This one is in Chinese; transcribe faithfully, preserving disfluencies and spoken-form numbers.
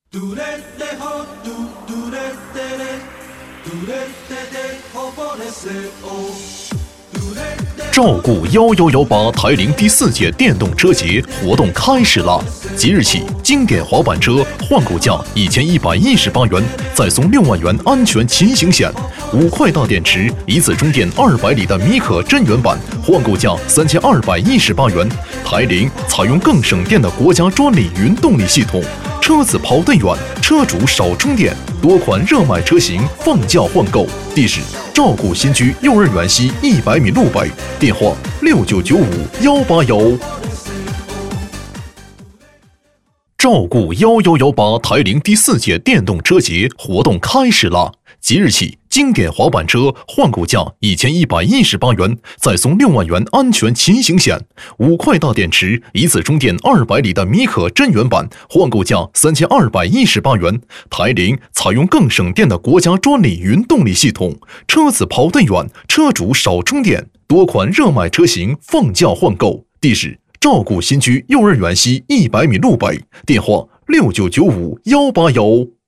照顾幺幺幺八台铃第四届电动车节活动开始了！即日起，经典滑板车换购价一千一百一十八元，再送六万元安全骑行险；五块大电池，一次充电二百里的米可真源版，换购价三千二百一十八元。台铃采用更省电的国家专利云动力系统，车子跑得远，车主少充电。多款热卖车型放价换购，地址：照顾新区幼儿园西一百米路北，电话：六九九五幺八幺。照顾幺幺幺八台铃第四届电动车节活动开始了！即日起，经典滑板车换购价一千一百一十八元，再送六万元安全骑行险；五块大电池，一次充电二百里的米可真源版，换购价三千二百一十八元。台铃采用更省电的国家专利云动力系统，车子跑得远，车主少充电。多款热卖车型放价换购，地址：照顾新区幼儿园西一百米路北，电话：六九九五幺八幺。